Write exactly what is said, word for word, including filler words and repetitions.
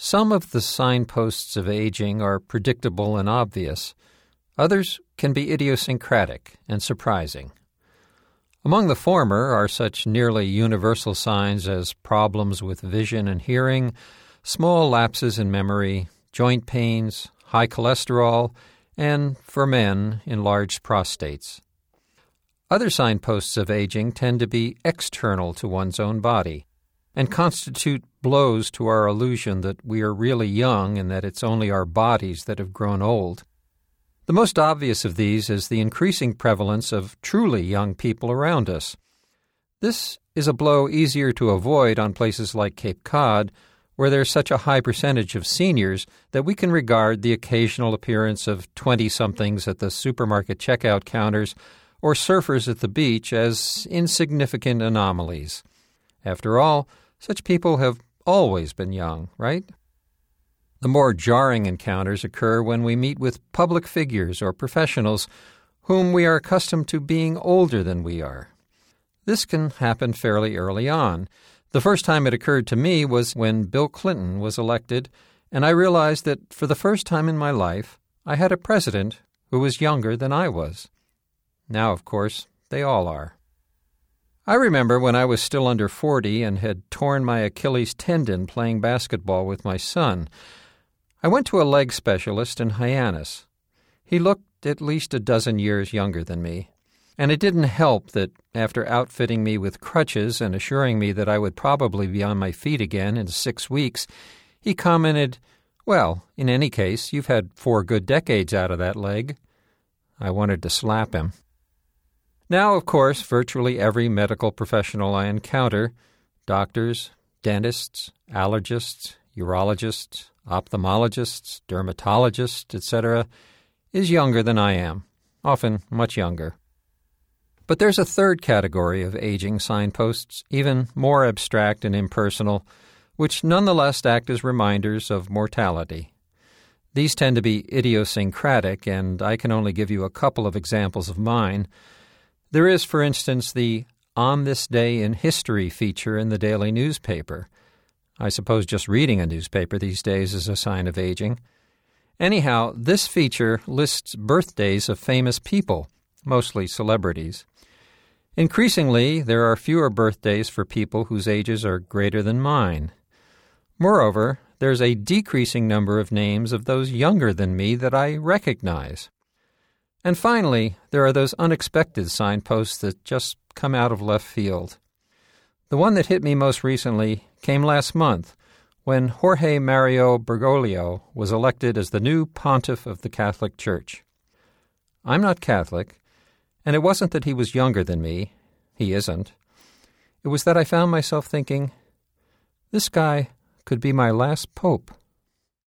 Some of the signposts of aging are predictable and obvious. Others can be idiosyncratic and surprising. Among the former are such nearly universal signs as problems with vision and hearing, small lapses in memory, joint pains, high cholesterol, and, for men, enlarged prostates. Other signposts of aging tend to be external to one's own body and constitute blows to our illusion that we are really young and that it's only our bodies that have grown old. The most obvious of these is the increasing prevalence of truly young people around us. This is a blow easier to avoid on places like Cape Cod, where there's such a high percentage of seniors that we can regard the occasional appearance of twenty-somethings at the supermarket checkout counters or surfers at the beach as insignificant anomalies. After all, such people have always been young, right? The more jarring encounters occur when we meet with public figures or professionals whom we are accustomed to being older than we are. This can happen fairly early on. The first time it occurred to me was when Bill Clinton was elected, and I realized that for the first time in my life, I had a president who was younger than I was. Now, of course, they all are. I remember when I was still under forty and had torn my Achilles tendon playing basketball with my son. I went to a leg specialist in Hyannis. He looked at least a dozen years younger than me, and it didn't help that after outfitting me with crutches and assuring me that I would probably be on my feet again in six weeks, he commented, "Well, in any case, you've had four good decades out of that leg." I wanted to slap him. Now, of course, virtually every medical professional I encounter, doctors, dentists, allergists, urologists, ophthalmologists, dermatologists, et cetera, is younger than I am, often much younger. But there's a third category of aging signposts, even more abstract and impersonal, which nonetheless act as reminders of mortality. These tend to be idiosyncratic, and I can only give you a couple of examples of mine. There is, for instance, the On This Day in History feature in the daily newspaper. I suppose just reading a newspaper these days is a sign of aging. Anyhow, this feature lists birthdays of famous people, mostly celebrities. Increasingly, there are fewer birthdays for people whose ages are greater than mine. Moreover, there's a decreasing number of names of those younger than me that I recognize. And finally, there are those unexpected signposts that just come out of left field. The one that hit me most recently came last month when Jorge Mario Bergoglio was elected as the new pontiff of the Catholic Church. I'm not Catholic, and it wasn't that he was younger than me. He isn't. It was that I found myself thinking, this guy could be my last pope.